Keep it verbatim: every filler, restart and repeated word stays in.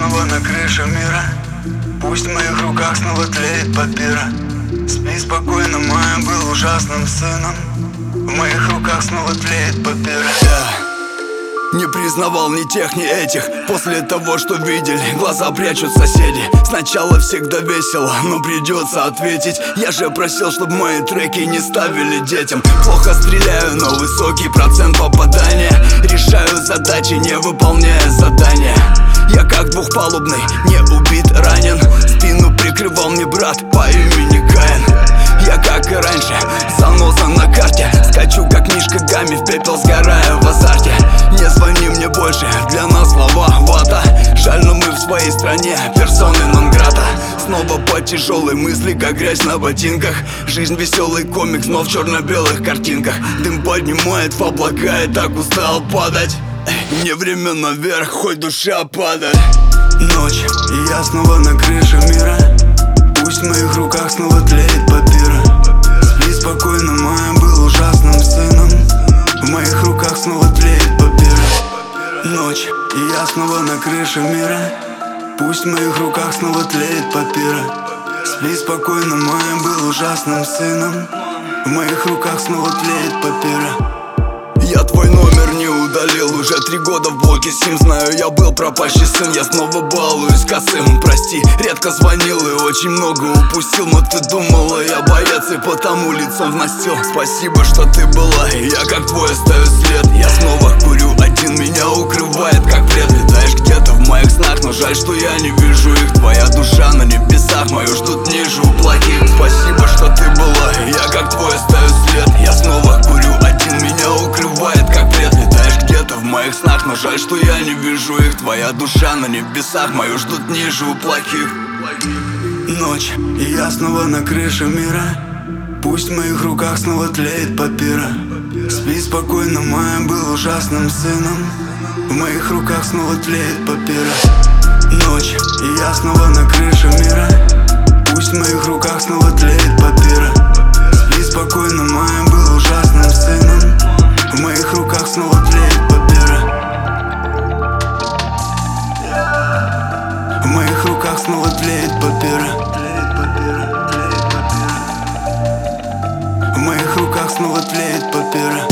снова на крыше мира. Пусть в моих руках снова тлеет папира. Спи спокойно, Майя был ужасным сыном. В моих руках снова тлеет папира. Я не признавал ни тех, ни этих. После того, что видели, глаза прячут соседи. Сначала всегда весело, но придется ответить. Я же просил, чтобы мои треки не ставили детям. Плохо стреляю, но высокий процент попадания. Решаю задачи, не выполняя задания. Я как двухпалубный, не убит, ранен. Спину прикрывал мне брат по имени Каин. Я как и раньше, заноза на карте. Скачу как Мишка Гамми в пепел, сгорая в азарте. Не звони мне больше, для нас слова вата. Жаль, но мы в своей стране, персоны нон-грата. Снова по тяжелой мысли, как грязь на ботинках. Жизнь веселый комикс, но в черно-белых картинках. Дым поднимает в облака, я так устал падать. Мне время наверх, хоть душа падает. Ночь, и я снова на крыше мира. Пусть в моих руках снова тлеет папира. Спи спокойно, Майя был ужасным сыном. В моих руках снова тлеет папира. Ночь, и я снова на крыше мира. Пусть в моих руках снова тлеет папира. Спи спокойно, Майя был ужасным сыном. В моих руках снова тлеет папира. Я твой номер не удалил, уже три года в блоке сим. Знаю, я был пропащий сын, я снова балуюсь косым. Прости, редко звонил и очень много упустил. Но ты думала, я боец и потому лицом в настил. Спасибо, что ты была, и я как твой оставлю след. Я снова курю один, меня укрывает как плед. Летаешь где-то в моих снах, но жаль, что я не вижу их. Твоя душа на небесах, мою ждут ниже у плохих. Спасибо, что ты была, и я как твой оставлю след. Я снова курю один, меня укрывает как плед. Летаешь где-то в моих снах, но жаль, что я не вижу их. Твоя душа на небесах, мою ждут ниже у плохих. Ночь, и я снова на крыше мира. Пусть в моих руках снова тлеет папира. Спи спокойно, Майя был ужасным сыном. В моих руках снова тлеет папира. Ночь, и я снова на крыше мира. Пусть в моих руках снова тлеет папира. Спи спокойно, Майя был ужасным сыном. В моих руках снова тлеет папира. В моих руках снова тлеет папира. В моих руках снова тлеет папира.